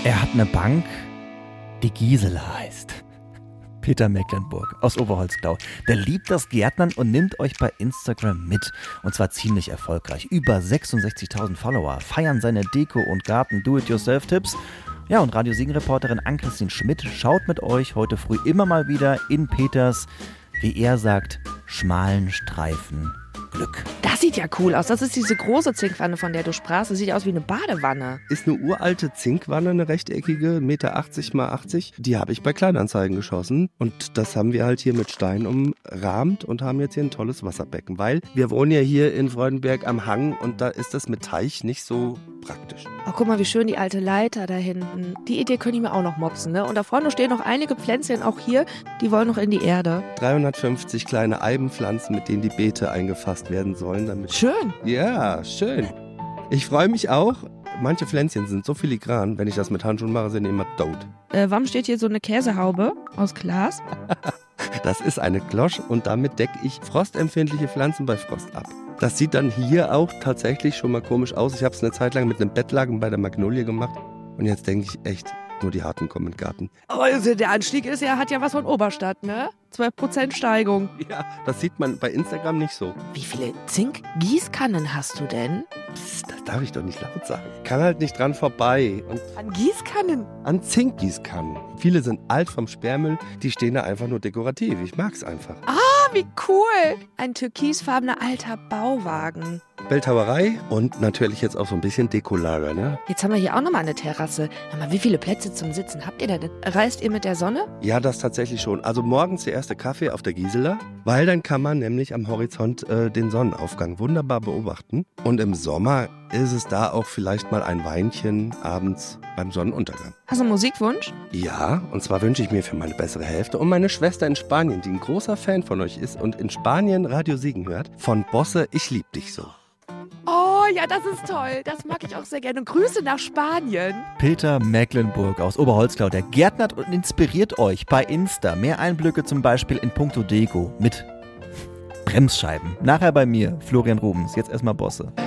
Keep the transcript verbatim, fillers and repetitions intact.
Er hat eine Bank, die Gisela heißt. Peter Mecklenburg aus Oberholzglau. Der liebt das Gärtnern und nimmt euch bei Instagram mit. Und zwar ziemlich erfolgreich. Über sechsundsechzigtausend Follower feiern seine Deko- und Garten-Do-it-yourself-Tipps. Ja, und Radio Siegen-Reporterin Ann-Christine Schmidt schaut mit euch heute früh immer mal wieder in Peters, wie er sagt, schmalen Streifen Glück. Das sieht ja cool aus. Das ist diese große Zinkwanne, von der du sprachst. Das sieht aus wie eine Badewanne. Ist eine uralte Zinkwanne, eine rechteckige, eins Komma achtzig mal achtzig. Die habe ich bei Kleinanzeigen geschossen. Und das haben wir halt hier mit Stein umrahmt und haben jetzt hier ein tolles Wasserbecken. Weil wir wohnen ja hier in Freudenberg am Hang und da ist das mit Teich nicht so praktisch. Oh, guck mal, wie schön die alte Leiter da hinten. Die Idee könnte ich mir auch noch mopsen, ne? Und da vorne stehen noch einige Pflänzchen, auch hier, die wollen noch in die Erde. dreihundertfünfzig kleine Eibenpflanzen, mit denen die Beete eingefasst werden sollen. Damit Schön. Ja, schön. Ich freue mich auch. Manche Pflänzchen sind so filigran, wenn ich das mit Handschuhen mache, sind die immer tot. Äh, warum steht hier so eine Käsehaube aus Glas? Das ist eine Klosch und damit decke ich frostempfindliche Pflanzen bei Frost ab. Das sieht dann hier auch tatsächlich schon mal komisch aus. Ich habe es eine Zeit lang mit einem Bettlaken bei der Magnolie gemacht und jetzt denke ich echt, nur die Harten kommen in den Garten. Aber der Anstieg ist ja, hat ja was von Oberstadt, ne? zwölf Prozent Steigung. Ja, das sieht man bei Instagram nicht so. Wie viele Zinkgießkannen hast du denn? Psst, das darf ich doch nicht laut sagen. Ich kann halt nicht dran vorbei. Und an Gießkannen? An Zinkgießkannen. Viele sind alt vom Sperrmüll, die stehen da einfach nur dekorativ. Ich mag's einfach. Ah, wie cool. Ein türkisfarbener alter Bauwagen. Bildhauerei und natürlich jetzt auch so ein bisschen Dekolager, ne? Jetzt haben wir hier auch nochmal eine Terrasse. Hör mal, wie viele Plätze zum Sitzen habt ihr denn? Reist ihr mit der Sonne? Ja, das tatsächlich schon. Also morgens der erste Kaffee auf der Gisela, weil dann kann man nämlich am Horizont äh, den Sonnenaufgang wunderbar beobachten. Und im Sommer ist es da auch vielleicht mal ein Weinchen abends beim Sonnenuntergang. Hast du einen Musikwunsch? Ja, und zwar wünsche ich mir für meine bessere Hälfte und meine Schwester in Spanien, die ein großer Fan von euch ist und in Spanien Radio Siegen hört, von Bosse, ich lieb dich so. Oh ja, das ist toll. Das mag ich auch sehr gerne. Grüße nach Spanien. Peter Mecklenburg aus Oberholzglau, der gärtnert und inspiriert euch bei Insta. Mehr Einblicke zum Beispiel in puncto Deko mit Bremsscheiben. Nachher bei mir, Florian Rubens. Jetzt erstmal Bosse.